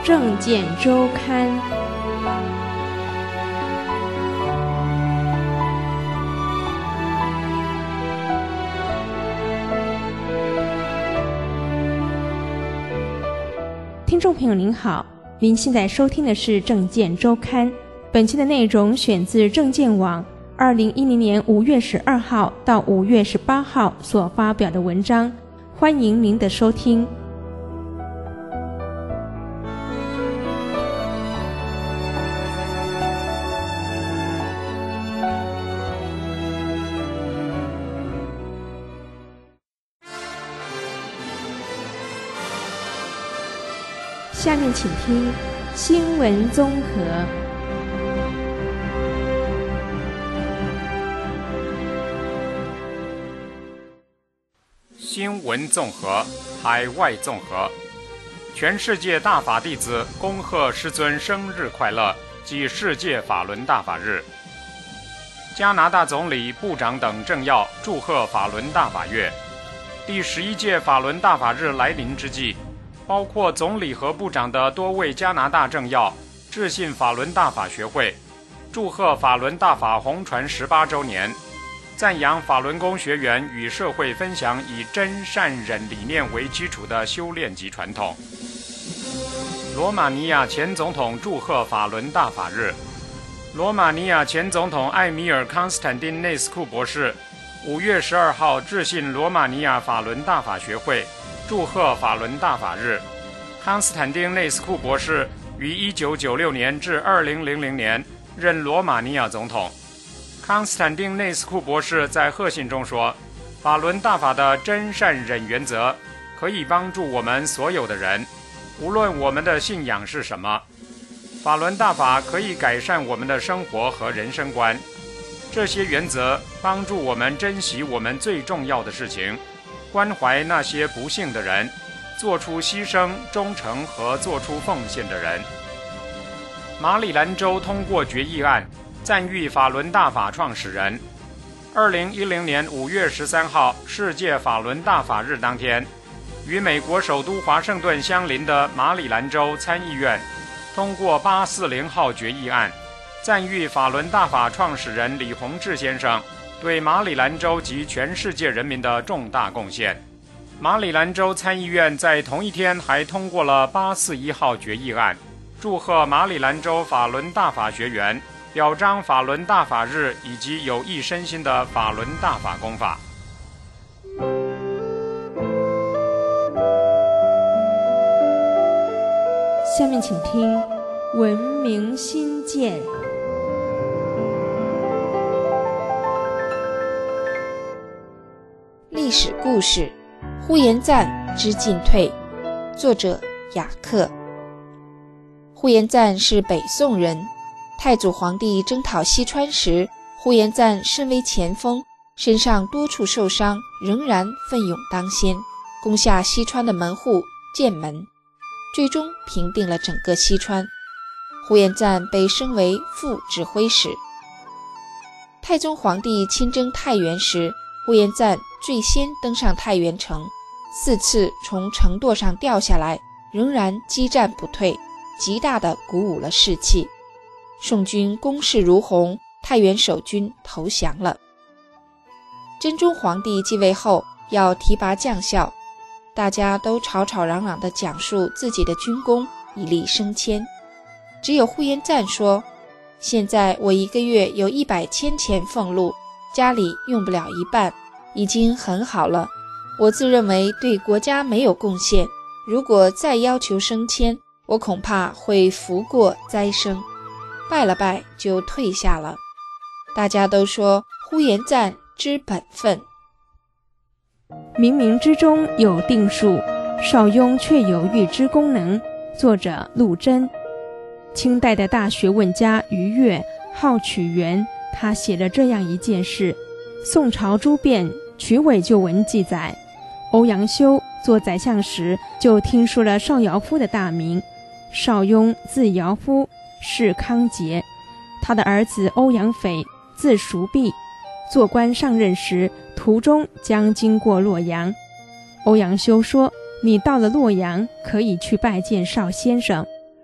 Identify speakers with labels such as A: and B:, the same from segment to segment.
A: 政见周刊。听众朋友您好，您现在收听的是政见周刊，本期的内容选自政见网2010年5月12号到5月18号所发表的文章，欢迎您的收听。下面请听新闻综合。
B: 新闻综合，海外综合。全世界大法弟子恭贺师尊生日快乐及世界法轮大法日。加拿大总理、部长等政要祝贺法轮大法月。第11届法轮大法日来临之际，包括总理和部长的多位加拿大政要致信法轮大法学会，祝贺法轮大法弘传18周年，赞扬法轮功学员与社会分享以真善忍理念为基础的修炼及传统。罗马尼亚前总统祝贺法轮大法日。罗马尼亚前总统艾米尔·康斯坦丁内斯库博士5月12号致信罗马尼亚法轮大法学会，祝贺法轮大法日。康斯坦丁内斯库博士于1996年至2000年任罗马尼亚总统。康斯坦丁内斯库博士在贺信中说，法轮大法的真善忍原则可以帮助我们所有的人，无论我们的信仰是什么。法轮大法可以改善我们的生活和人生观，这些原则帮助我们珍惜我们最重要的事情，关怀那些不幸的人，做出牺牲、忠诚和做出奉献的人。马里兰州通过决议案，赞誉法轮大法创始人。2010年5月13号，世界法轮大法日当天，与美国首都华盛顿相邻的马里兰州参议院通过840号决议案，赞誉法轮大法创始人李洪志先生对马里兰州及全世界人民的重大贡献。马里兰州参议院在同一天还通过了841号决议案，祝贺马里兰州法轮大法学员，表彰法轮大法日以及有益身心的法轮大法功法。
A: 下面请听文明新建。
C: 历史故事，呼延赞之进退，作者雅克。呼延赞是北宋人，太祖皇帝征讨西川时，呼延赞身为前锋，身上多处受伤，仍然奋勇当先，攻下西川的门户剑门，最终平定了整个西川。呼延赞被升为副指挥使。太宗皇帝亲征太原时，呼延赞最先登上太原城，4次从城垛上掉下来，仍然激战不退，极大地鼓舞了士气。宋军攻势如虹，太原守军投降了。真宗皇帝继位后要提拔将校，大家都吵吵嚷嚷地讲述自己的军功，以力升迁。只有呼延赞说，现在我1个月有100千钱俸禄，家里用不了一半，已经很好了。我自认为对国家没有贡献，如果再要求升迁，我恐怕会福过灾生。拜了拜就退下了。大家都说呼延赞知本分。
A: 冥冥之中有定数，邵雍却有预知功能。作者陆贞。清代的大学问家于越好曲园，他写了这样一件事。宋朝诸变，曲尾旧文记载，欧阳修做宰相时就听说了邵尧夫的大名。邵雍字尧夫，是康节，他的儿子欧阳斐字叔弼，做官上任时途中将经过洛阳。欧阳修说，你到了洛阳可以去拜见邵先生。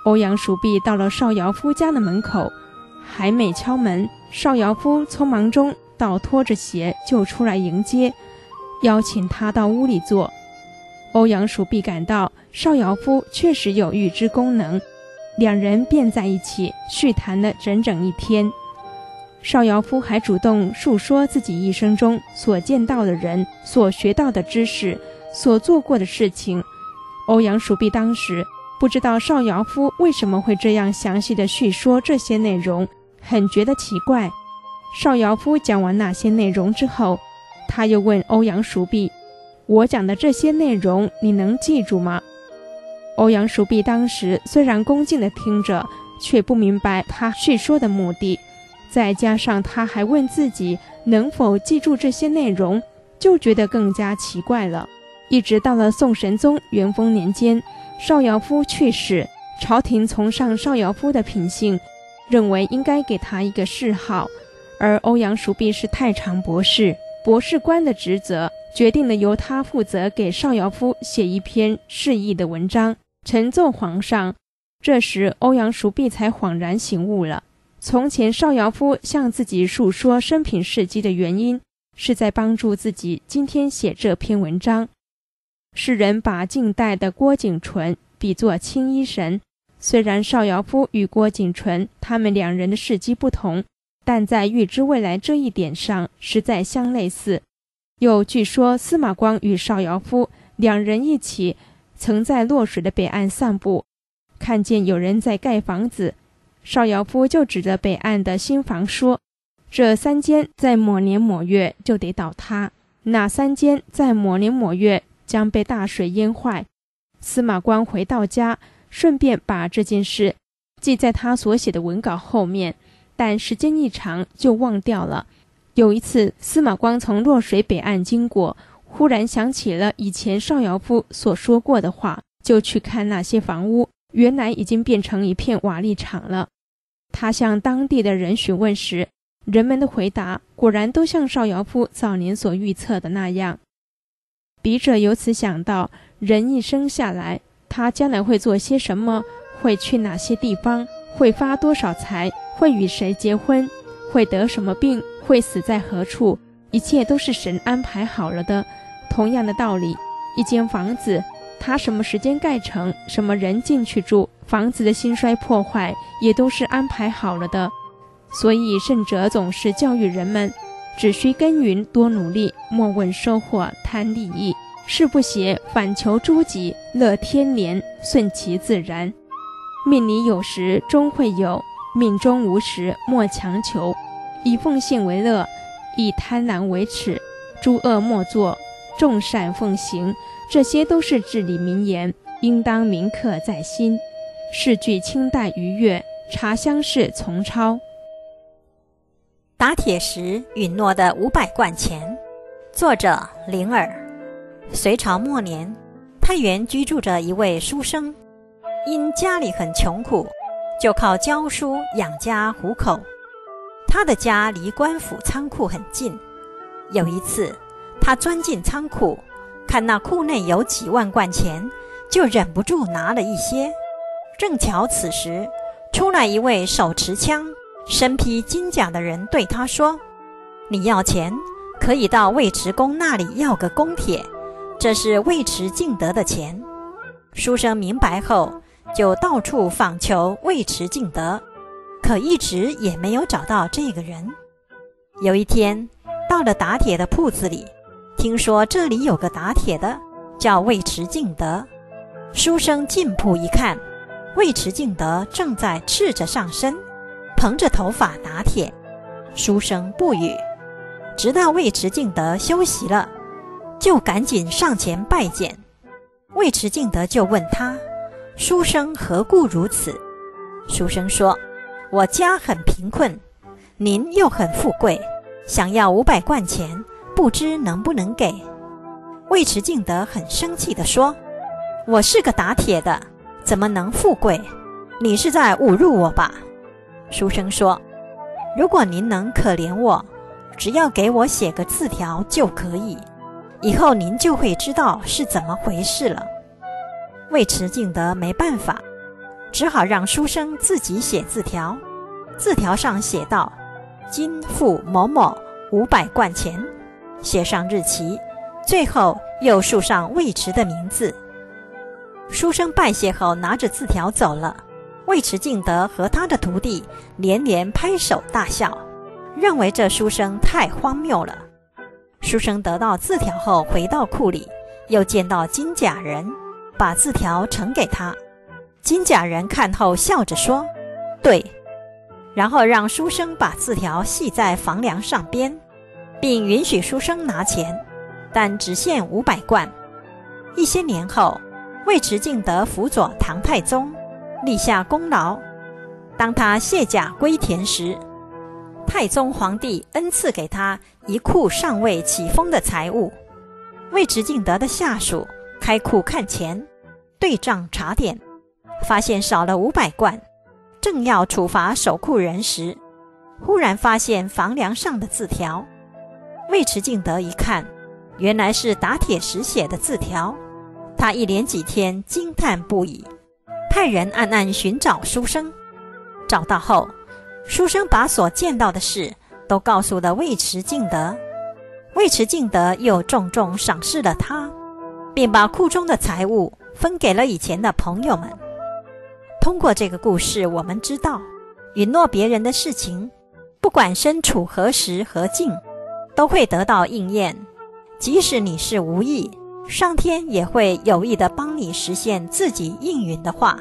A: 欧阳叔弼到了邵尧夫家的门口，还没敲门，邵尧夫匆忙中倒拖着鞋就出来迎接，邀请他到屋里坐。欧阳叔弼感到邵尧夫确实有预知功能，两人便在一起叙谈了整整一天。邵尧夫还主动述说自己一生中所见到的人、所学到的知识、所做过的事情。欧阳叔弼当时不知道邵尧夫为什么会这样详细地叙说这些内容，很觉得奇怪。邵尧夫讲完那些内容之后，他又问欧阳叔弼：“我讲的这些内容你能记住吗？”欧阳叔弼当时虽然恭敬地听着，却不明白他叙说的目的，再加上他还问自己能否记住这些内容，就觉得更加奇怪了。一直到了宋神宗元丰年间，邵尧夫去世，朝廷崇尚邵尧夫的品性，认为应该给他一个谥号，而欧阳叔弼是太常博士，博士官的职责，决定了由他负责给邵尧夫写一篇释义的文章，呈奏皇上。这时欧阳叔弼才恍然醒悟了，从前邵尧夫向自己述说生平事迹的原因，是在帮助自己今天写这篇文章。世人把近代的郭景纯比作青衣神，虽然邵尧夫与郭景纯他们两人的事迹不同，但在预知未来这一点上实在相类似。又据说司马光与邵尧夫两人一起曾在洛水的北岸散步，看见有人在盖房子，邵尧夫就指着北岸的新房说：“这3间在某年某月就得倒塌，那3间在某年某月将被大水淹坏。”司马光回到家，顺便把这件事记在他所写的文稿后面，但时间一长就忘掉了。有一次司马光从洛水北岸经过，忽然想起了以前邵尧夫所说过的话，就去看那些房屋，原来已经变成一片瓦砾场了。他向当地的人询问时，人们的回答果然都像邵尧夫早年所预测的那样。笔者由此想到，人一生下来，他将来会做些什么，会去哪些地方，会发多少财，会与谁结婚，会得什么病，会死在何处，一切都是神安排好了的。同样的道理，一间房子，它什么时间盖成，什么人进去住，房子的兴衰破坏也都是安排好了的。所以圣者总是教育人们，只需耕耘多努力，莫问收获贪利益，事不邪反求诸己，乐天年，顺其自然。命里有时终会有，命中无时莫强求。以奉献为乐，以贪婪为耻，诸恶莫作，众善奉行，这些都是至理名言，应当铭刻在心。是据清代余岳《茶香室丛抄》。
D: 打铁时允诺的500贯钱，作者灵儿。隋朝末年，太原居住着一位书生，因家里很穷苦，就靠教书养家糊口。他的家离官府仓库很近，有一次他钻进仓库，看那库内有几万贯钱，就忍不住拿了一些。正巧此时出来一位手持枪、身披金甲的人，对他说：“你要钱，可以到尉迟恭那里要个公帖，这是尉迟敬德的钱。”书生明白后，就到处访求尉迟敬德，可一直也没有找到这个人。有一天到了打铁的铺子里，听说这里有个打铁的叫尉迟敬德。书生进铺一看，尉迟敬德正在赤着上身，蓬着头发打铁。书生不语，直到尉迟敬德休息了，就赶紧上前拜见。尉迟敬德就问他：“书生何故如此？”书生说：“我家很贫困，您又很富贵，想要500贯钱，不知能不能给？”尉迟敬德很生气地说：“我是个打铁的，怎么能富贵？你是在侮辱我吧？”书生说：“如果您能可怜我，只要给我写个字条就可以，以后您就会知道是怎么回事了。”尉迟敬德没办法， 只好让书生自己写字条。字条上写道：今付某某500贯钱，写上日期，最后又署上尉迟的名字。书生拜谢后拿着字条走了，尉迟敬德和他的徒弟连连拍手大笑，认为这书生太荒谬了。书生得到字条后回到库里，又见到金甲人，把字条呈给他。金甲人看后笑着说：对，然后让书生把字条系在房梁上边，并允许书生拿钱，但只限500贯。一些年后，尉迟敬德辅佐唐太宗，立下功劳。当他卸甲归田时，太宗皇帝恩赐给他一库尚未起封的财物。尉迟敬德的下属开库看钱，对账查点，发现少了500贯，正要处罚守库人时，忽然发现房梁上的字条。尉迟敬德一看，原来是打铁石写的字条，他一连几天惊叹不已，派人暗暗寻找书生。找到后，书生把所见到的事都告诉了尉迟敬德。尉迟敬德又重重赏识了他，并把库中的财物分给了以前的朋友们。通过这个故事，我们知道，允诺别人的事情，不管身处何时何境，都会得到应验。即使你是无意，上天也会有意地帮你实现自己应允的话。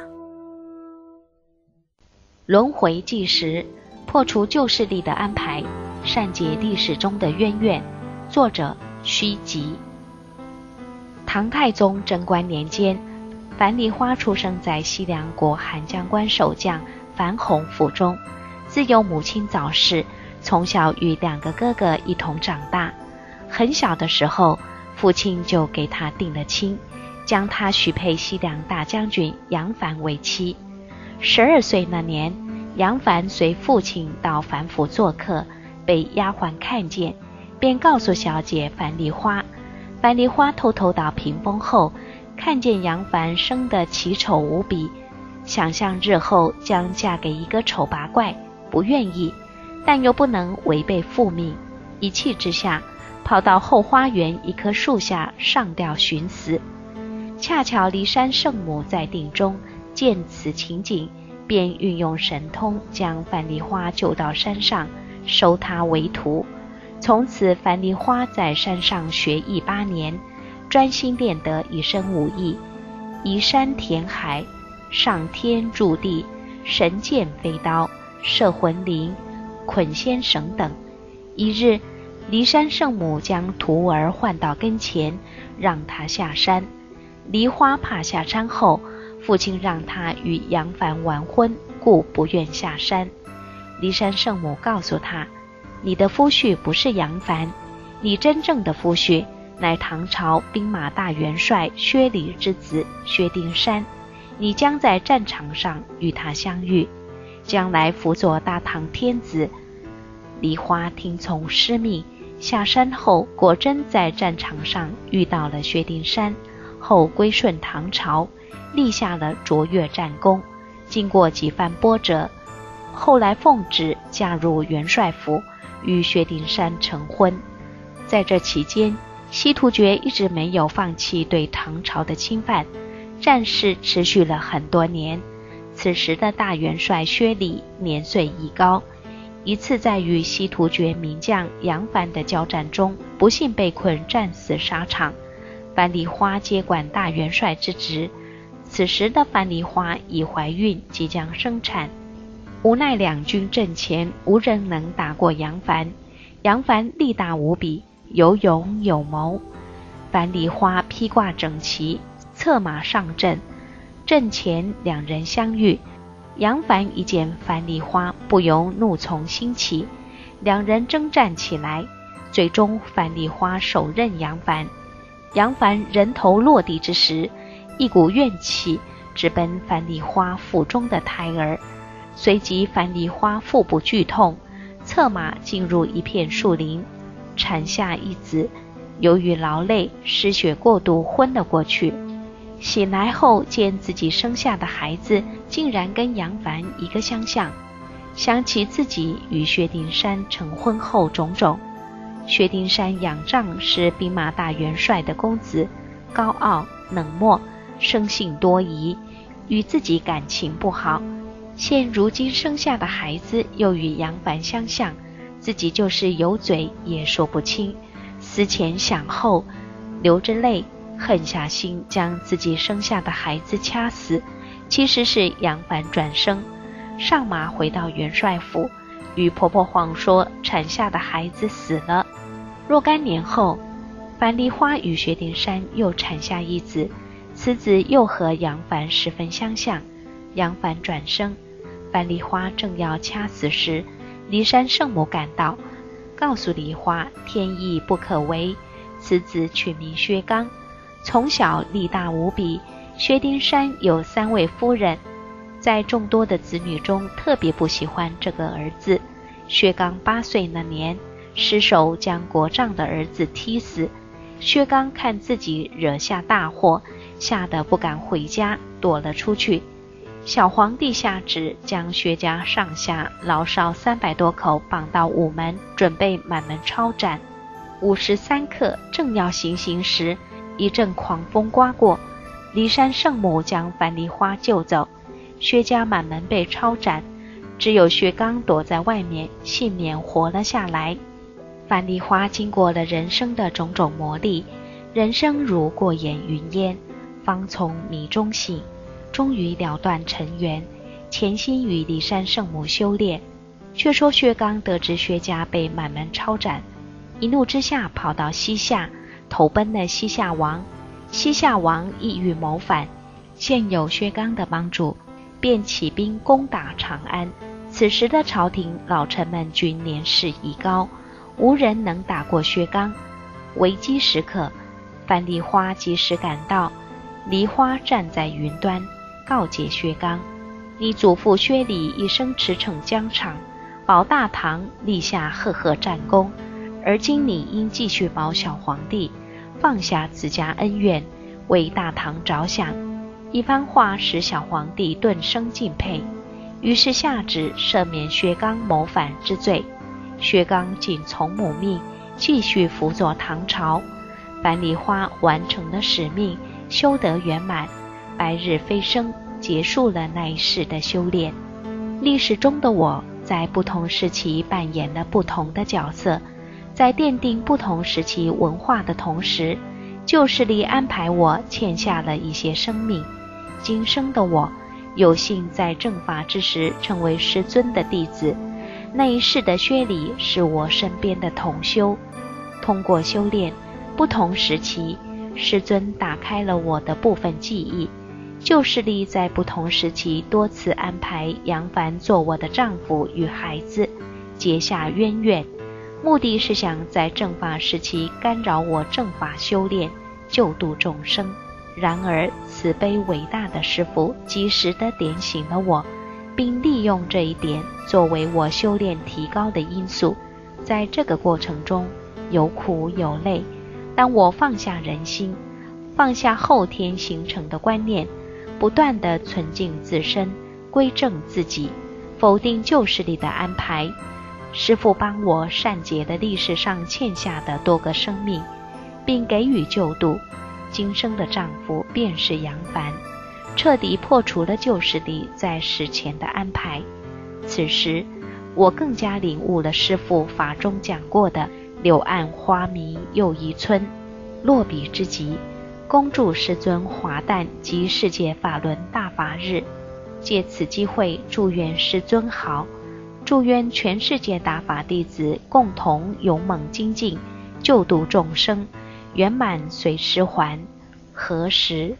E: 轮回计时，破除旧势力的安排，善解历史中的渊源。作者虚极。唐太宗贞观年间，樊梨花出生在西凉国韩将官守将樊宏府中。自幼母亲早逝，从小与2个哥哥一同长大。很小的时候，父亲就给他定了亲，将他许配西凉大将军杨凡为妻。12岁那年，杨凡随父亲到樊府做客，被丫鬟看见，便告诉小姐樊梨花。樊梨花偷偷到屏风后，看见杨凡生得奇丑无比，想象日后将嫁给一个丑八怪，不愿意，但又不能违背父命，一气之下跑到后花园一棵树下上吊寻死。恰巧骊山圣母在定中，见此情景，便运用神通将樊梨花救到山上，收她为徒。从此樊梨花在山上学艺8年，专心练得一身武艺，移山填海，上天入地，神剑飞刀，摄魂灵，捆仙绳等。一日，骊山圣母将徒儿唤到跟前，让他下山。梨花怕下山后，父亲让他与杨凡完婚，故不愿下山。骊山圣母告诉他，你的夫婿不是杨凡，你真正的夫婿乃唐朝兵马大元帅薛礼之子薛丁山，你将在战场上与他相遇，将来辅佐大唐天子。梨花听从师命，下山后果真在战场上遇到了薛丁山，后归顺唐朝，立下了卓越战功。经过几番波折，后来奉旨嫁入元帅府，与薛丁山成婚。在这期间，西突厥一直没有放弃对唐朝的侵犯，战事持续了很多年。此时的大元帅薛礼年岁已高，一次在与西突厥名将杨凡的交战中，不幸被困战死沙场。樊梨花接管大元帅之职，此时的樊梨花已怀孕，即将生产。无奈两军阵前，无人能打过杨凡。杨凡力大无比，有勇有谋。樊梨花披挂整齐，策马上阵。阵前两人相遇，杨凡一见樊梨花，不由怒从心起，两人征战起来。最终樊梨花手刃杨凡。杨凡人头落地之时，一股怨气直奔樊梨花腹中的胎儿。随即樊梨花腹部剧痛，策马进入一片树林，产下一子。由于劳累失血过度，昏了过去。 醒来后见自己生下的孩子竟然跟杨凡一个相像，想起自己与薛丁山成婚后种种。薛丁山仰仗是兵马大元帅的公子，高傲冷漠，生性多疑，与自己感情不好。现如今生下的孩子又与杨凡相像，自己就是有嘴也说不清。思前想后，流着泪，狠下心将自己生下的孩子掐死。其实是杨凡转生，上马回到元帅府，与婆婆谎说产下的孩子死了。若干年后，樊梨花与薛丁山又产下一子，此子又和杨凡十分相像。杨凡转生，樊梨花正要掐死时，骊山圣母赶到，告诉梨花天意不可违，此子取名薛刚，从小力大无比。薛丁山有3位夫人，在众多的子女中特别不喜欢这个儿子。薛刚8岁那年，失手将国丈的儿子踢死。薛刚看自己惹下大祸，吓得不敢回家，躲了出去。小皇帝下旨将薛家上下老少300多口绑到午门，准备满门抄斩。午时3刻，正要行刑时，一阵狂风刮过，骊山圣母将樊梨花救走，薛家满门被抄斩，只有薛刚躲在外面，幸免活了下来。樊梨花经过了人生的种种磨砺，人生如过眼云烟，方从迷中醒，终于了断尘缘，潜心与骊山圣母修炼。却说薛刚得知薛家被满门抄斩，一怒之下跑到西夏，投奔了西夏王。西夏王意欲谋反，现有薛刚的帮助，便起兵攻打长安。此时的朝廷老臣们均年事已高，无人能打过薛刚。危机时刻，樊梨花及时赶到，梨花站在云端，告诫薛刚：你祖父薛礼一生驰骋疆场，保大唐，立下赫赫战功，而今你应继续保小皇帝，放下自家恩怨，为大唐着想。一番话使小皇帝顿生敬佩，于是下旨赦免薛刚谋反之罪。薛刚仅从母命，继续辅佐唐朝。樊梨花完成了使命，修得圆满，白日飞升，结束了那一世的修炼。历史中的我在不同时期扮演了不同的角色，在奠定不同时期文化的同时，旧势力安排我欠下了一些生命。今生的我有幸在正法之时成为师尊的弟子，那一世的薛礼是我身边的同修。通过修炼，不同时期师尊打开了我的部分记忆。旧势力在不同时期多次安排杨凡做我的丈夫与孩子，结下渊源，目的是想在正法时期干扰我正法修炼，救度众生。然而慈悲伟大的师父及时地点醒了我，并利用这一点作为我修炼提高的因素。在这个过程中有苦有累，当我放下人心，放下后天形成的观念，不断地存净自身，归正自己，否定旧势力的安排，师父帮我善解了历史上欠下的多个生命，并给予救度。今生的丈夫便是杨凡，彻底破除了旧势力在史前的安排。此时我更加领悟了师父法中讲过的柳暗花明又一村，落笔之极，恭祝师尊华诞及世界法轮大法日。借此机会祝愿师尊好，祝愿全世界大法弟子共同勇猛精进，救度众生，圆满随师还。何时？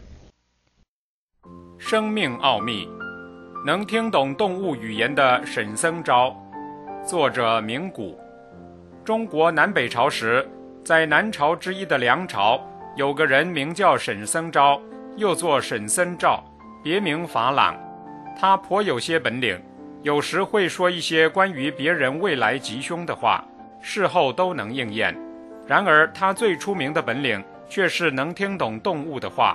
B: 生命奥秘，能听懂动物语言的沈僧昭，作者明古。中国南北朝时，在南朝之一的梁朝，有个人名叫沈僧昭，又作沈僧肇，别名法朗。他颇有些本领，有时会说一些关于别人未来吉凶的话，事后都能应验。然而他最出名的本领却是能听懂动物的话。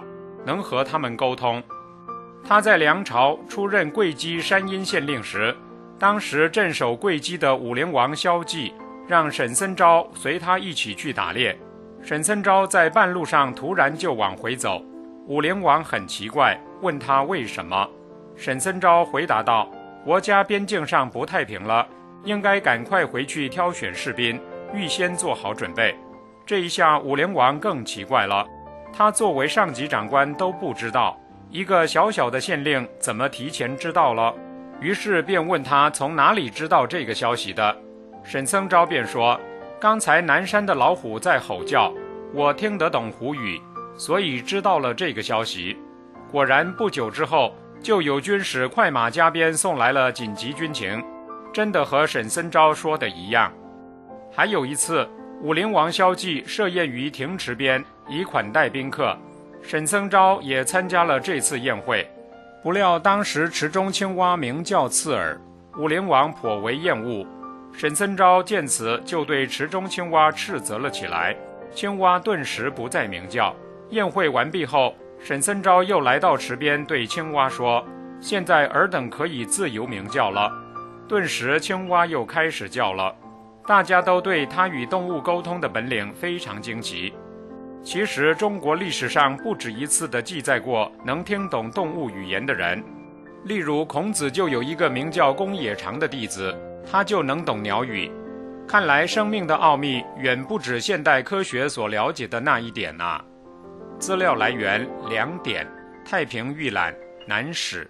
B: 能和他们沟通。他在梁朝出任会稽山阴县令时，当时镇守会稽的武陵王萧纪让沈森昭随他一起去打猎。沈森昭在半路上突然就往回走，武陵王很奇怪，问他为什么。沈森昭回答道：国家边境上不太平了，应该赶快回去挑选士兵，预先做好准备。这一下武陵王更奇怪了，他作为上级长官都不知道，一个小小的县令怎么提前知道了？于是便问他从哪里知道这个消息的。沈僧昭便说：刚才南山的老虎在吼叫，我听得懂虎语，所以知道了这个消息。果然不久之后，就有军使快马加鞭送来了紧急军情，真的和沈僧昭说的一样。还有一次，武陵王萧纪设宴于亭池边，以款待宾客，沈僧昭也参加了这次宴会。不料当时池中青蛙鸣叫刺耳，武陵王颇为厌恶。沈僧昭见此，就对池中青蛙斥责了起来，青蛙顿时不再鸣叫。宴会完毕后，沈僧昭又来到池边，对青蛙说：现在尔等可以自由鸣叫了。顿时青蛙又开始叫了，大家都对他与动物沟通的本领非常惊奇。其实中国历史上不止一次地记载过能听懂动物语言的人，例如孔子就有一个名叫公冶长的弟子，他就能懂鸟语。看来生命的奥秘远不止现代科学所了解的那一点啊。资料来源2点，太平御览南史。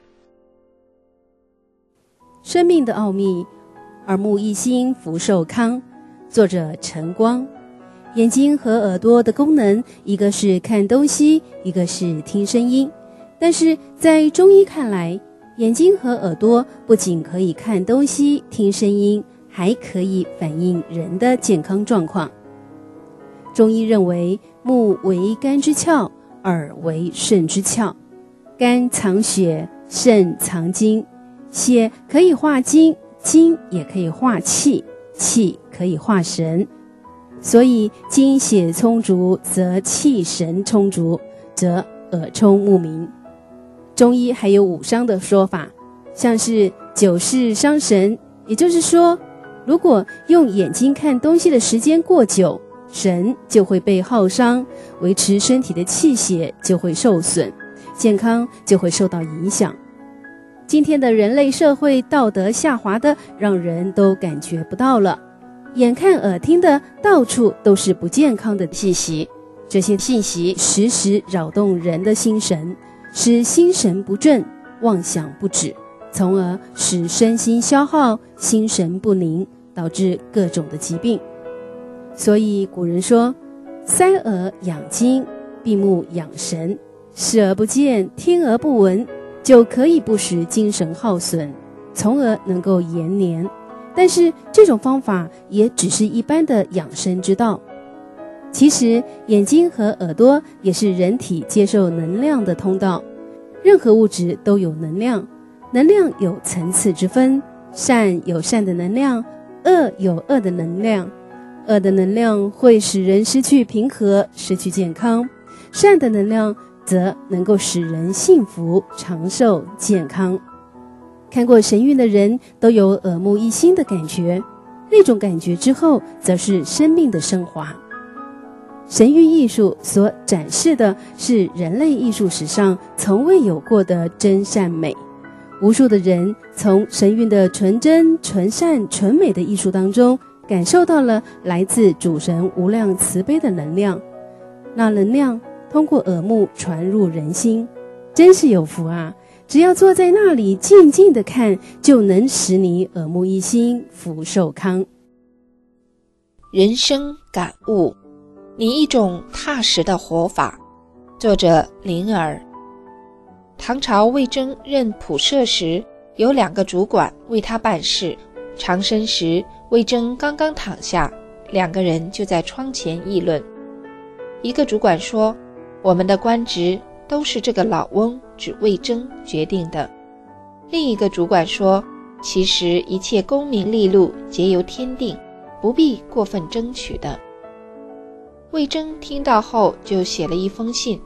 F: 生命的奥秘，耳目一新福寿康，作者陈光。眼睛和耳朵的功能，一个是看东西，一个是听声音。但是在中医看来，眼睛和耳朵不仅可以看东西、听声音，还可以反映人的健康状况。中医认为，目为肝之窍，耳为肾之窍。肝藏血，肾藏精，血可以化精，精也可以化气，气可以化神。所以精血充足，则气神充足，则耳聪目明。中医还有5伤的说法，像是久视伤神，也就是说，如果用眼睛看东西的时间过久，神就会被耗伤，维持身体的气血就会受损，健康就会受到影响。今天的人类社会道德下滑的让人都感觉不到了，眼看耳听的到处都是不健康的信息，这些信息时时扰动人的心神，使心神不正，妄想不止，从而使身心消耗，心神不宁，导致各种的疾病。所以古人说，塞耳养精，闭目养神，视而不见，听而不闻，就可以不使精神耗损，从而能够延年。但是这种方法也只是一般的养生之道。其实眼睛和耳朵也是人体接受能量的通道，任何物质都有能量，能量有层次之分，善有善的能量，恶有恶的能量。恶的能量会使人失去平和，失去健康，善的能量则能够使人幸福、长寿、健康。看过神韵的人都有耳目一新的感觉，那种感觉之后则是生命的升华。神韵艺术所展示的是人类艺术史上从未有过的真善美。无数的人从神韵的纯真、纯善、纯美的艺术当中感受到了来自主神无量慈悲的能量，那能量通过耳目传入人心，真是有福啊！只要坐在那里静静地看，就能使你耳目一新，福寿康。
C: 人生感悟，你一种踏实的活法。作者林儿。唐朝魏征任仆射时，有2个主管为他办事。长申时，魏征刚刚躺下，2个人就在窗前议论。一个主管说，我们的官职都是这个老翁指魏征决定的。另一个主管说，其实一切功名利禄皆由天定，不必过分争取的。魏征听到后就写了一封信，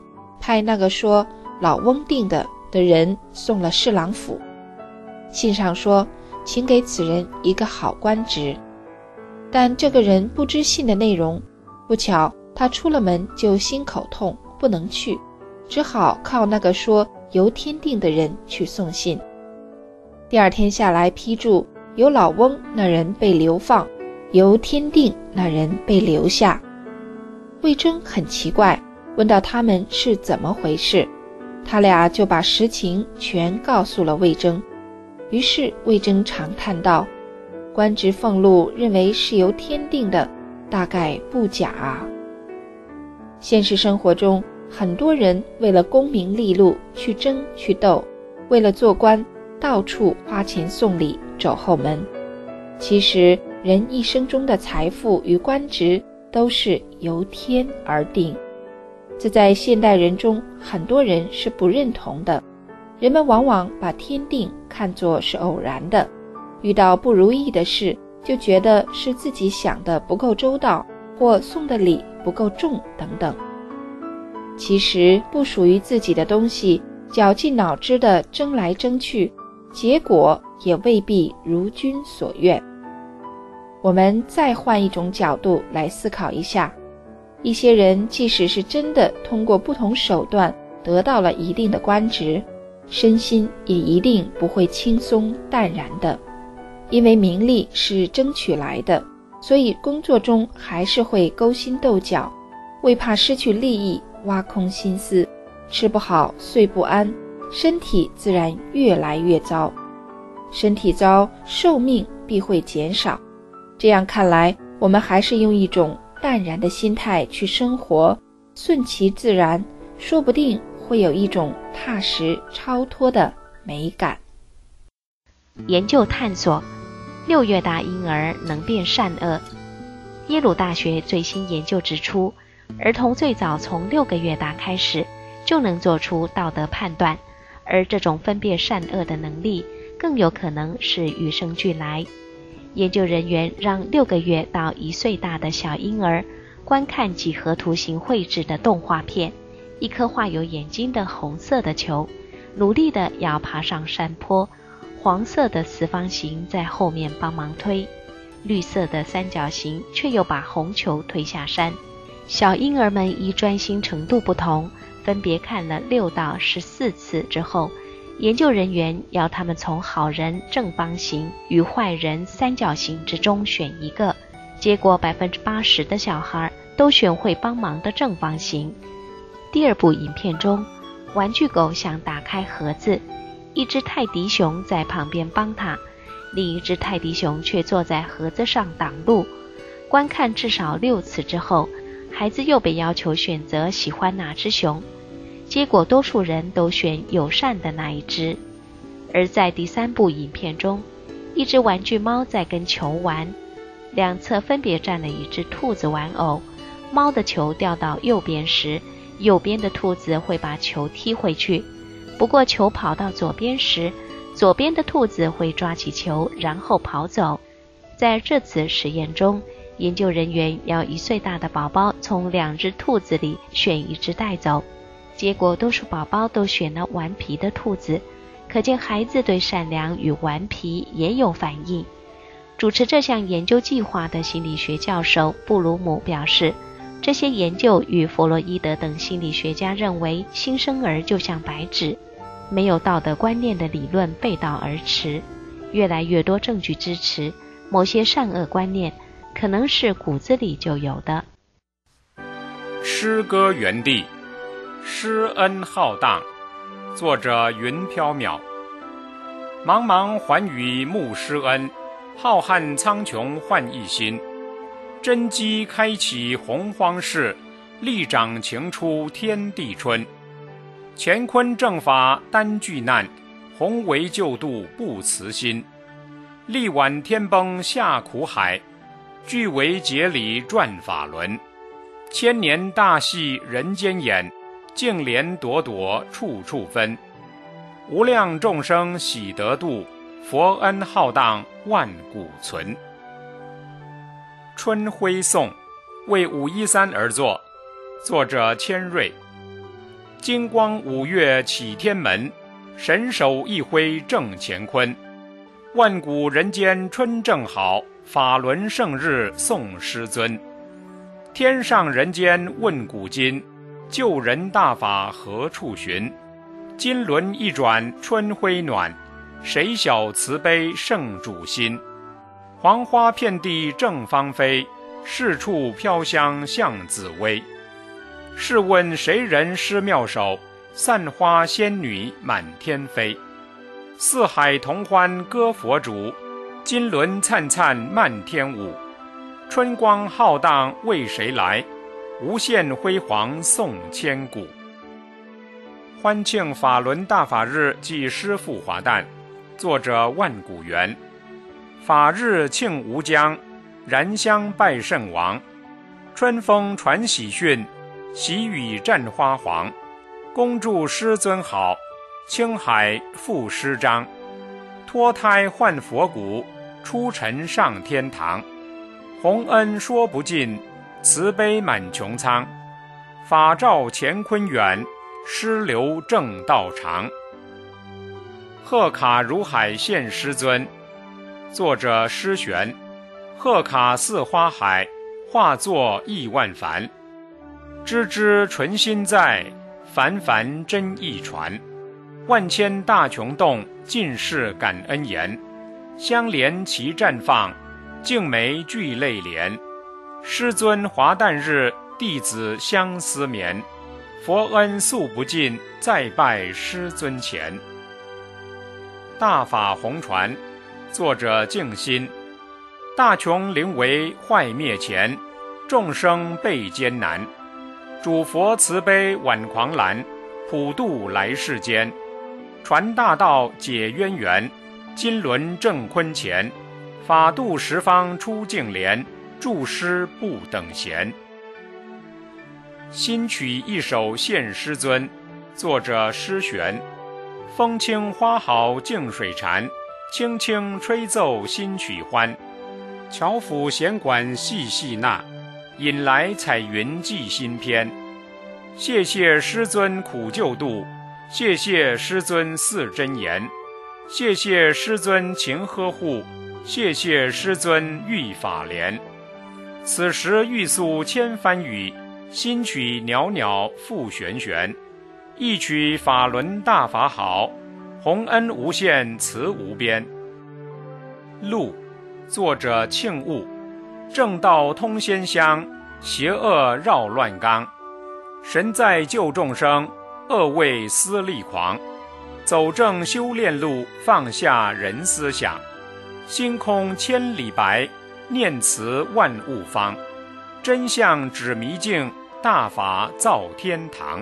C: 派那个说老翁定的人送了侍郎府。信上说，请给此人一个好官职。但这个人不知信的内容，不巧他出了门就心口痛，不能去，只好靠那个说由天定的人去送信。第二天下来批注，由老翁那人被流放，由天定那人被留下。魏征很奇怪，问到他们是怎么回事，他俩就把实情全告诉了魏征。于是魏征长叹道，官职俸禄认为是由天定的，大概不假啊。现实生活中，很多人为了功名利禄去争去斗，为了做官到处花钱送礼走后门。其实人一生中的财富与官职都是由天而定，这在现代人中很多人是不认同的。人们往往把天定看作是偶然的，遇到不如意的事就觉得是自己想的不够周到，或送的礼不够重等等。其实不属于自己的东西，绞尽脑汁地争来争去，结果也未必如君所愿。我们再换一种角度来思考一下，一些人即使是真的通过不同手段得到了一定的官职，身心也一定不会轻松淡然的。因为名利是争取来的，所以工作中还是会勾心斗角，为怕失去利益挖空心思，吃不好睡不安，身体自然越来越糟。身体糟，寿命必会减少。这样看来，我们还是用一种淡然的心态去生活，顺其自然，说不定会有一种踏实超脱的美感。
E: 研究探索，6月大婴儿能辨善恶。耶鲁大学最新研究指出，儿童最早从6个月大开始就能做出道德判断，而这种分辨善恶的能力更有可能是与生俱来。研究人员让6个月到1岁大的小婴儿观看几何图形绘制的动画片，一颗画有眼睛的红色的球，努力地要爬上山坡，黄色的四方形在后面帮忙推，绿色的三角形却又把红球推下山。小婴儿们依专心程度不同，分别看了6到14次之后，研究人员要他们从好人正方形与坏人三角形之中选一个，结果 80% 的小孩都选会帮忙的正方形。第二部影片中，玩具狗想打开盒子，一只泰迪熊在旁边帮他，另一只泰迪熊却坐在盒子上挡路。观看至少6次之后，孩子又被要求选择喜欢哪只熊，结果多数人都选友善的那一只。而在第3部影片中，一只玩具猫在跟球玩，两侧分别站了一只兔子玩偶，猫的球掉到右边时，右边的兔子会把球踢回去，不过球跑到左边时，左边的兔子会抓起球然后跑走。在这次实验中，研究人员要1岁大的宝宝从2只兔子里选一只带走，结果多数宝宝都选了顽皮的兔子，可见孩子对善良与顽皮也有反应。主持这项研究计划的心理学教授布鲁姆表示，这些研究与弗洛伊德等心理学家认为新生儿就像白纸，没有道德观念的理论背道而驰。越来越多证据支持某些善恶观念可能是骨子里就有的。
B: 诗歌园地，施恩浩荡，作者云缥缈。茫茫寰宇慕施恩，浩瀚苍穹换一心。真机开启洪荒世，力掌擎出天地春。乾坤正法单具难，宏维救度不辞心。力挽天崩下苦海，俱为节理转法轮。千年大戏人间演，净莲朵朵处处分。无量众生喜得度，佛恩浩荡万古存。春晖颂为513而作，作者千瑞。 金光五岳启天门，神手一挥正乾坤。万古人间春正好，法轮圣日送师尊。天上人间问古今，救人大法何处寻？金轮一转春晖暖，谁晓慈悲圣主心？黄花遍地正芳菲，四处飘香向紫薇。试问谁人施妙手，散花仙女满天飞。四海同欢歌佛主，金轮灿灿漫天舞。春光浩荡为谁来？无限辉煌颂千古。欢庆法轮大法日暨师父华诞，作者万古元。法日庆吴江，燃香拜圣王。春风传喜讯，喜雨占花黄。恭祝师尊好，青海复师章。脱胎换佛骨，出尘上天堂。洪恩说不尽，慈悲满穹苍。法照乾坤远，师流正道长。贺卡如海现师尊，作者诗玄。贺卡似花海，化作亿万凡。知知纯心在，凡凡真意传。万千大穹洞，尽是感恩言。相连齐绽放，净眉俱泪莲。师尊华诞日，弟子相思眠。佛恩诉不尽，再拜师尊前。大法红传，作者静心。大穹临为坏灭前，众生倍艰难。主佛慈悲挽狂澜，普渡来世间。传大道解渊源，金轮正坤前。法度十方出净莲，助师不等闲。新曲一首献师尊，作者诗玄。风轻花好净水禅，轻轻吹奏新曲欢。巧抚弦管细细纳，引来彩云寄新篇。谢谢师尊苦救度，谢谢师尊赐真言。谢谢师尊勤呵护，谢谢师尊御法莲。此时欲诉千番语，新曲袅袅复玄玄。一曲法轮大法好，洪恩无限慈无边。路，作者庆悟。正道通仙香，邪恶绕乱纲。神在救众生，恶为私利狂。走正修炼路，放下人思想。心空千里白，念慈万物方。真相指迷境，大法造天堂。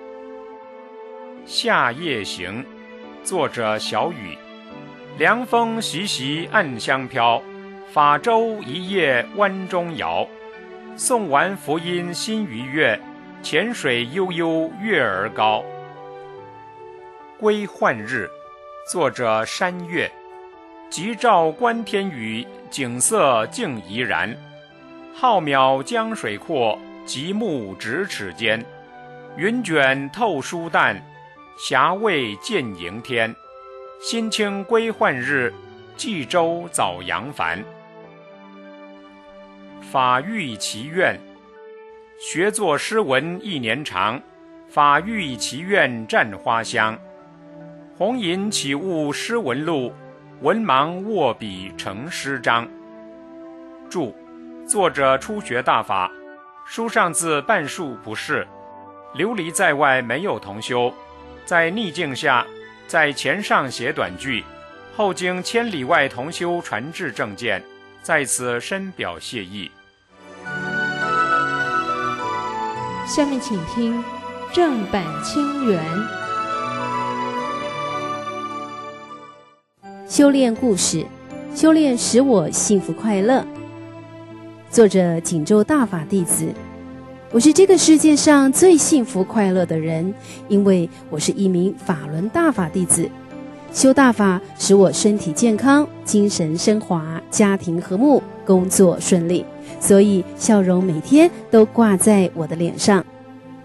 B: 夏夜行，作者小雨。凉风习习暗香飘，法舟一叶湾中摇。诵完佛音心愉悦，潜水悠悠月儿高。归幻日，作者山月。急照观天宇，景色静怡然。浩渺江水阔，极目咫尺间。云卷透疏淡，霞蔚见迎天。心清归幻日，冀州早扬帆。法育祈愿，学作诗文一年长。法育祈愿占花香。红吟起悟诗文录，文盲握笔成诗章。注：作者初学大法，书上字半数不是，流离在外没有同修，在逆境下，在前上写短句，后经千里外同修传至正见，在此深表谢意。
A: 下面请听正版清源。
F: 修炼故事，修炼使我幸福快乐。作者锦州大法弟子。我是这个世界上最幸福快乐的人，因为我是一名法轮大法弟子。修大法使我身体健康，精神升华，家庭和睦，工作顺利，所以笑容每天都挂在我的脸上。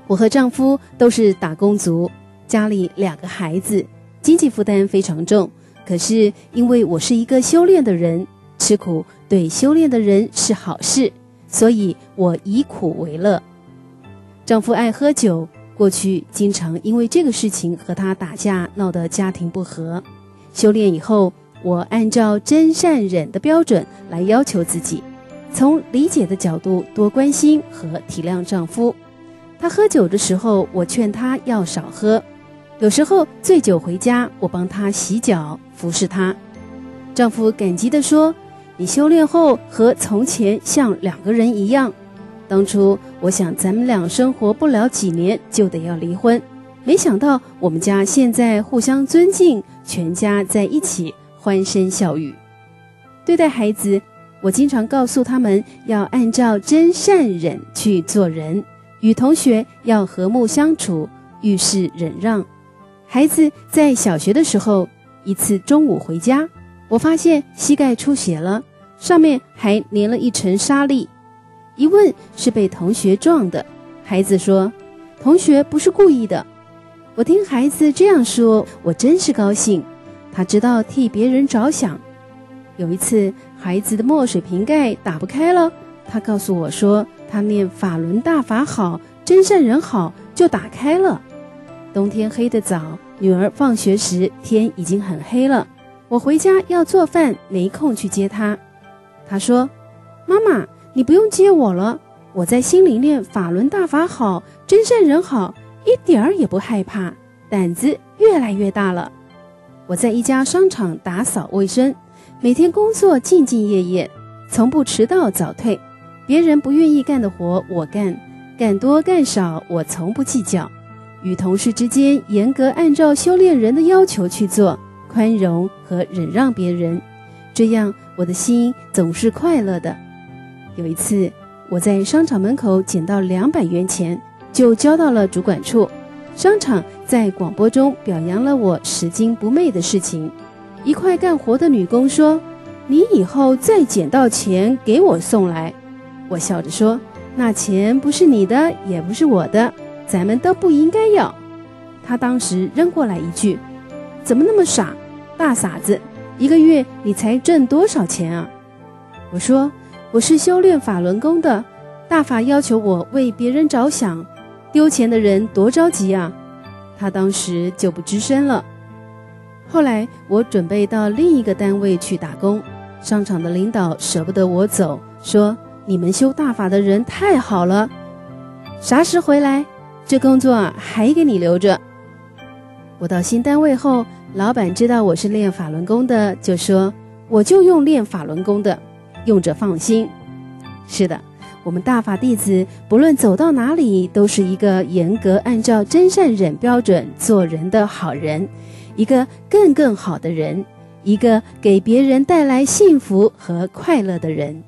F: 我和丈夫都是打工族，家里2个孩子，经济负担非常重。可是因为我是一个修炼的人，吃苦对修炼的人是好事，所以我以苦为乐。丈夫爱喝酒，过去经常因为这个事情和他打架，闹得家庭不和。修炼以后，我按照真善忍的标准来要求自己，从理解的角度多关心和体谅丈夫。他喝酒的时候，我劝他要少喝，有时候醉酒回家，我帮他洗脚服侍他。丈夫感激地说，你修炼后和从前像2个人一样。当初我想咱们俩生活不了几年就得要离婚，没想到我们家现在互相尊敬，全家在一起欢声笑语。对待孩子，我经常告诉他们要按照真善忍去做人，与同学要和睦相处，遇事忍让。孩子在小学的时候，一次中午回家，我发现膝盖出血了，上面还粘了一层沙粒。一问是被同学撞的，孩子说同学不是故意的。我听孩子这样说，我真是高兴，他知道替别人着想。有一次孩子的墨水瓶盖打不开了，他告诉我说他念法轮大法好，真善人好，就打开了。冬天黑得早，女儿放学时天已经很黑了，我回家要做饭，没空去接她。她说，妈妈你不用接我了，我在心里念法轮大法好，真善人好，一点儿也不害怕，胆子越来越大了。我在一家商场打扫卫生，每天工作兢兢业业，从不迟到早退，别人不愿意干的活我干，干多干少我从不计较，与同事之间严格按照修炼人的要求去做，宽容和忍让别人，这样我的心总是快乐的。有一次我在商场门口捡到200元钱，就交到了主管处。商场在广播中表扬了我拾金不昧的事情。一块干活的女工说，你以后再捡到钱给我送来。我笑着说，那钱不是你的也不是我的，咱们都不应该要。她当时扔过来一句，怎么那么傻，大傻子，一个月你才挣多少钱啊？我说，我是修炼法轮功的，大法要求我为别人着想，丢钱的人多着急啊。他当时就不吱声了。后来我准备到另一个单位去打工，商场的领导舍不得我走，说你们修大法的人太好了，啥时回来，这工作还给你留着。我到新单位后，老板知道我是练法轮功的，就说我就用练法轮功的，用着放心。是的，我们大法弟子不论走到哪里，都是一个严格按照真善忍标准做人的好人，一个更好的人，一个给别人带来幸福和快乐的人。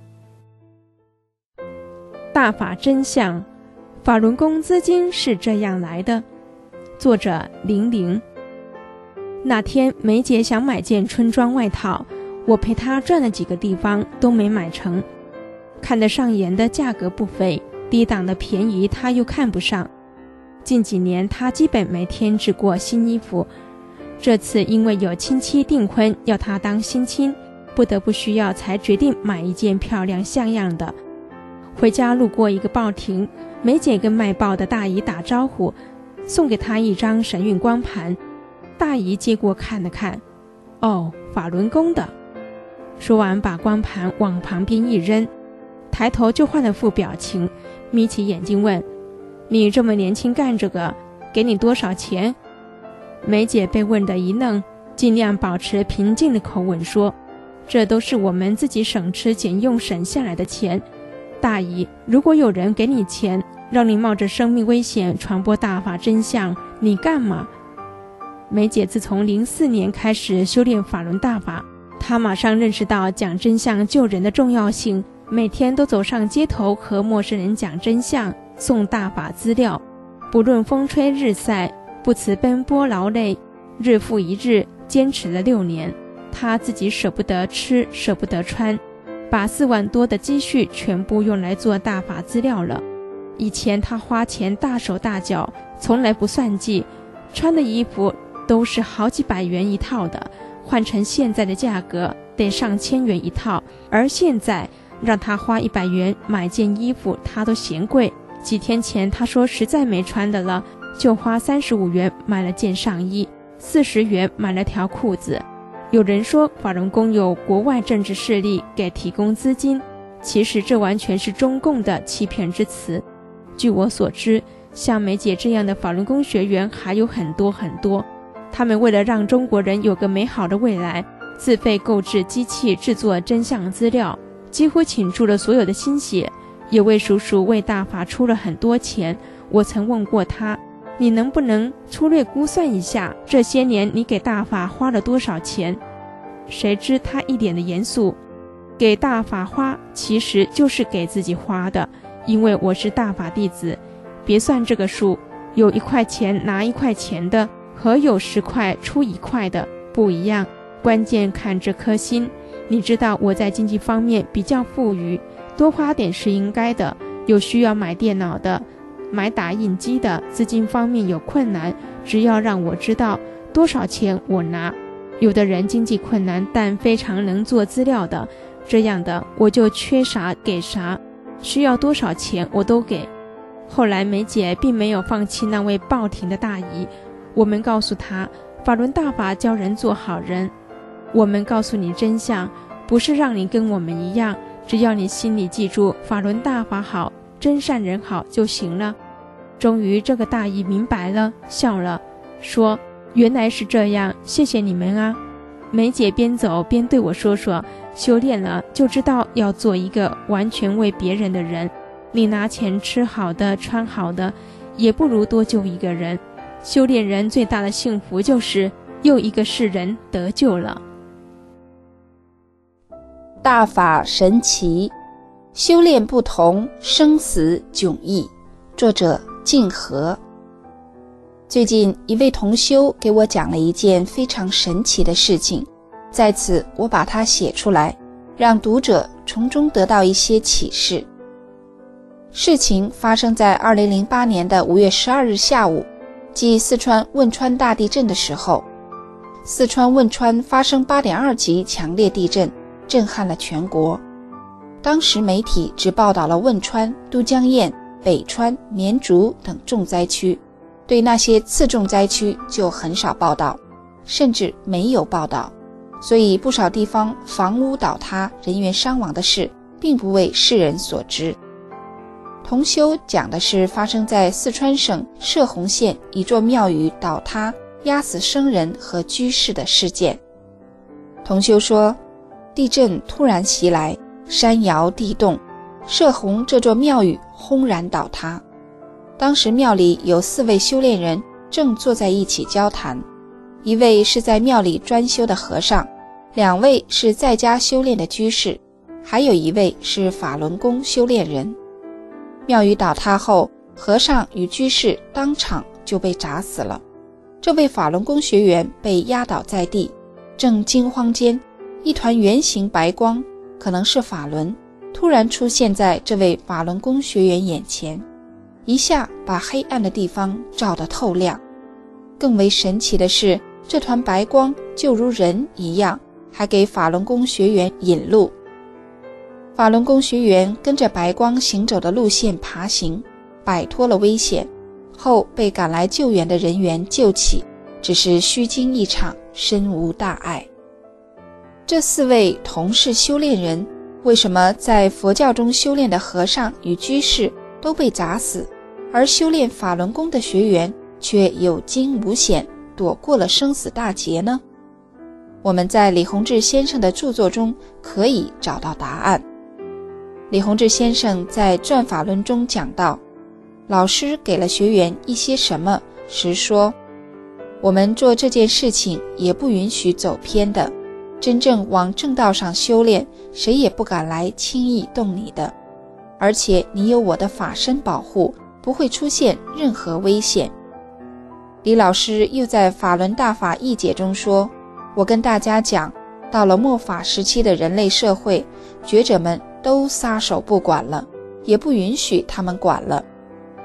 A: 大法真相，法轮功资金是这样来的。作者玲玲。那天梅姐想买件春装外套，我陪她转了几个地方都没买成，看得上眼的价格不菲，低档的便宜她又看不上。近几年她基本没添置过新衣服，这次因为有亲戚订婚要她当新亲，不得不需要才决定买一件漂亮像样的。回家路过一个报亭，梅姐跟卖报的大姨打招呼，送给她一张神韵光盘。大姨接过看了看，哦，法轮功的。说完把光盘往旁边一扔，抬头就换了副表情，眯起眼睛问，你这么年轻干这个，给你多少钱？梅姐被问得一愣，尽量保持平静的口吻说，这都是我们自己省吃俭用省下来的钱。大姨，如果有人给你钱，让你冒着生命危险传播大法真相，你干嘛？梅姐自从04年开始修炼法轮大法，她马上认识到讲真相救人的重要性，每天都走上街头和陌生人讲真相，送大法资料，不论风吹日晒，不辞奔波劳累，日复一日，坚持了6年。她自己舍不得吃，舍不得穿，把4万多的积蓄全部用来做大法资料了。 以前他花钱大手大脚，从来不算计，穿的衣服都是好几百元一套的，换成现在的价格得上千元一套，而现在让他花100元买件衣服他都嫌贵。几天前他说实在没穿的了，就花35元买了件上衣，40元买了条裤子。有人说法轮功有国外政治势力给提供资金，其实这完全是中共的欺骗之词。据我所知，像梅姐这样的法轮功学员还有很多很多，他们为了让中国人有个美好的未来，自费购置机器制作真相资料，几乎倾注了所有的心血。有位叔叔为大法出了很多钱，我曾问过他，你能不能粗略估算一下这些年你给大法花了多少钱？谁知他一脸的严肃，给大法花其实就是给自己花的，因为我是大法弟子，别算这个数，有1块钱拿1块钱的和有10块出1块的不一样，关键看这颗心。你知道我在经济方面比较富裕，多花点是应该的，有需要买电脑的，买打印机的，资金方面有困难，只要让我知道多少钱我拿。有的人经济困难但非常能做资料的，这样的我就缺啥给啥，需要多少钱我都给。后来梅姐并没有放弃那位报亭的大姨，我们告诉她，法轮大法教人做好人，我们告诉你真相，不是让你跟我们一样，只要你心里记住法轮大法好，真善人好就行了。终于这个大姨明白了，笑了，说原来是这样，谢谢你们啊。梅姐边走边对我说，修炼了就知道要做一个完全为别人的人，你拿钱吃好的穿好的，也不如多救一个人。修炼人最大的幸福就是又一个世人得救了。
C: 大法神奇，修炼不同，生死迥异。作者静和。最近一位同修给我讲了一件非常神奇的事情，在此我把它写出来，让读者从中得到一些启示。事情发生在2008年的5月12日下午，即四川汶川大地震的时候。四川汶川发生8.2级强烈地震，震撼了全国。当时媒体只报道了汶川、都江堰、北川、绵竹等重灾区，对那些次重灾区就很少报道，甚至没有报道。所以不少地方房屋倒塌、人员伤亡的事并不为世人所知。同修讲的是发生在四川省射洪县一座庙宇倒塌压死僧人和居士的事件。同修说，地震突然袭来，山摇地动，射洪这座庙宇轰然倒塌。当时庙里有4位修炼人正坐在一起交谈，一位是在庙里专修的和尚，2位是在家修炼的居士，还有1位是法轮功修炼人。庙宇倒塌后，和尚与居士当场就被砸死了。这位法轮功学员被压倒在地，正惊慌间，一团圆形白光，可能是法轮，突然出现在这位法轮功学员眼前，一下把黑暗的地方照得透亮。更为神奇的是，这团白光就如人一样，还给法轮功学员引路。法轮功学员跟着白光行走的路线爬行，摆脱了危险，后被赶来救援的人员救起，只是虚惊一场，身无大碍。这4位同是修炼人，为什么在佛教中修炼的和尚与居士都被砸死，而修炼法轮功的学员却有惊无险，躲过了生死大劫呢？我们在李洪志先生的著作中可以找到答案。李洪志先生在《转法轮》中讲到，老师给了学员一些什么时说，我们做这件事情也不允许走偏的，真正往正道上修炼，谁也不敢来轻易动你的，而且你有我的法身保护，不会出现任何危险。李老师又在《法轮大法义解》中说，我跟大家讲，到了末法时期的人类社会，觉者们都撒手不管了，也不允许他们管了，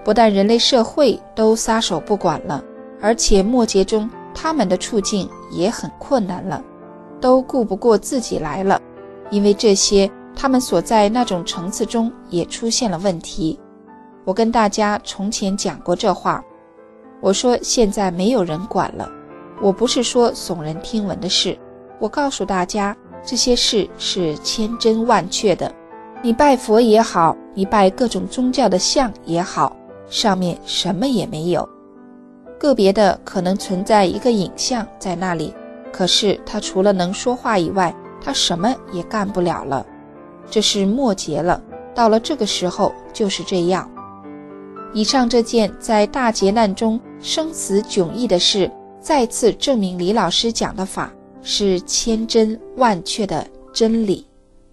C: 不但人类社会都撒手不管了，而且末节中他们的处境也很困难了，都顾不过自己来了。因为这些，他们所在那种层次中也出现了问题。我跟大家从前讲过这话，我说现在没有人管了。我不是说耸人听闻的事，我告诉大家，这些事是千真万确的。你拜佛也好，你拜各种宗教的像也好，上面什么也没有。个别的可能存在一个影像在那里，可是他除了能说话以外，他什么也干不了了。这是末节了，到了这个时候就是这样。以上这件在大劫难中生死迥异的事，再次证明李老师讲的法是千真万确的真理。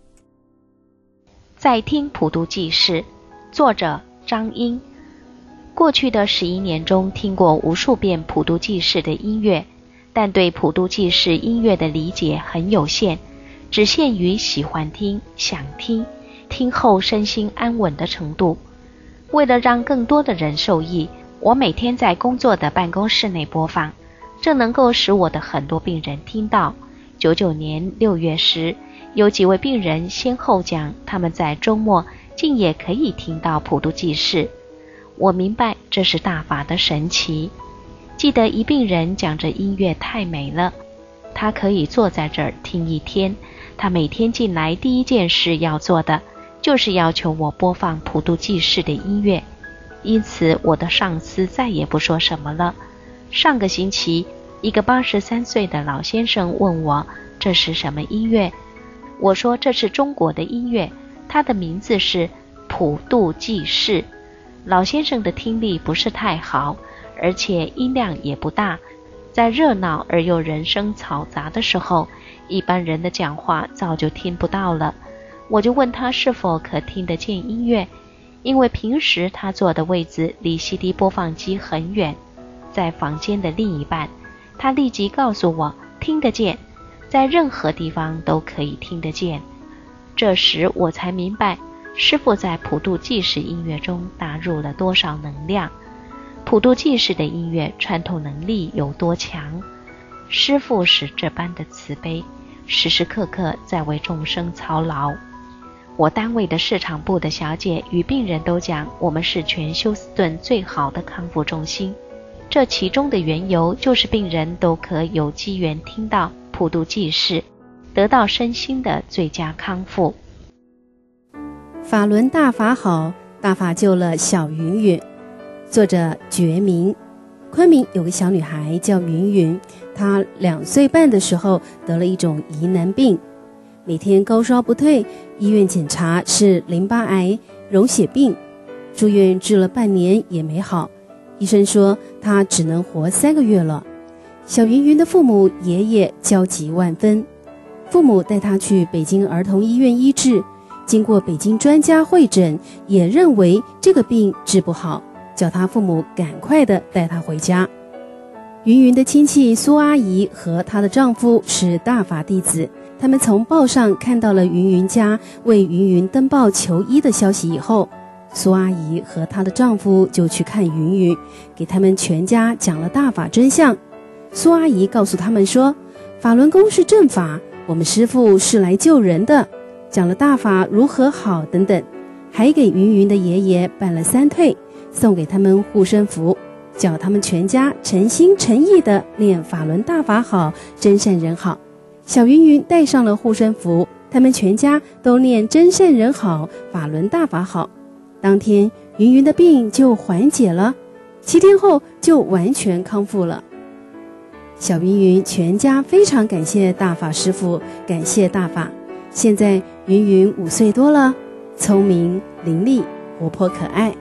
E: 在听普度济世，作者张英。过去的11年中，听过无数遍普度济世的音乐，但对普度济世音乐的理解很有限，只限于喜欢听、想听，听后身心安稳的程度。为了让更多的人受益，我每天在工作的办公室内播放，这能够使我的很多病人听到。99年6月时，有几位病人先后讲他们在周末竟也可以听到普度济世。我明白这是大法的神奇。记得一病人讲着音乐太美了，他可以坐在这儿听一天。他每天进来第一件事要做的就是要求我播放普度济世的音乐，因此我的上司再也不说什么了。上个星期，一个83岁的老先生问我这是什么音乐，我说这是中国的音乐，它的名字是普度济世。老先生的听力不是太好，而且音量也不大，在热闹而又人声嘈杂的时候，一般人的讲话早就听不到了。我就问他是否可听得见音乐，因为平时他坐的位置离 CD 播放机很远，在房间的另一半。他立即告诉我听得见，在任何地方都可以听得见。这时我才明白师父在普度济世音乐中打入了多少能量，普度济世的音乐穿透能力有多强。师父是这般的慈悲，时时刻刻在为众生操劳。我单位的市场部的小姐与病人都讲，我们是全休斯顿最好的康复中心。这其中的缘由就是病人都可有机缘听到普度济世，得到身心的最佳康复。
F: 法轮大法好，大法救了小云云。作者觉明。昆明有个小女孩叫云云，她2岁半的时候得了一种疑难病，每天高烧不退，医院检查是淋巴癌、溶血病，住院治了半年也没好，医生说她只能活3个月了。小云云的父母爷爷焦急万分，父母带她去北京儿童医院医治，经过北京专家会诊，也认为这个病治不好，叫她父母赶快的带她回家。云云的亲戚苏阿姨和她的丈夫是大法弟子，他们从报上看到了云云家为云云登报求医的消息以后，苏阿姨和她的丈夫就去看云云，给他们全家讲了大法真相。苏阿姨告诉他们说，法轮功是正法，我们师父是来救人的，讲了大法如何好等等，还给云云的爷爷办了3退，送给他们护身符，叫他们全家诚心诚意地念法轮大法好，真善人好。小云云带上了护身符，他们全家都念真善人好，法轮大法好。当天云云的病就缓解了，7天后就完全康复了。小云云全家非常感谢大法师父，感谢大法。现在云云5岁多了，聪明伶俐，活泼可爱。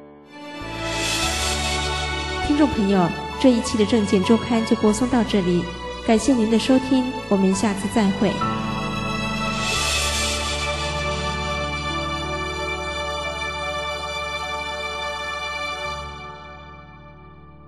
A: 听众朋友，这一期的证件周刊就播送到这里，感谢您的收听，我们下次再会。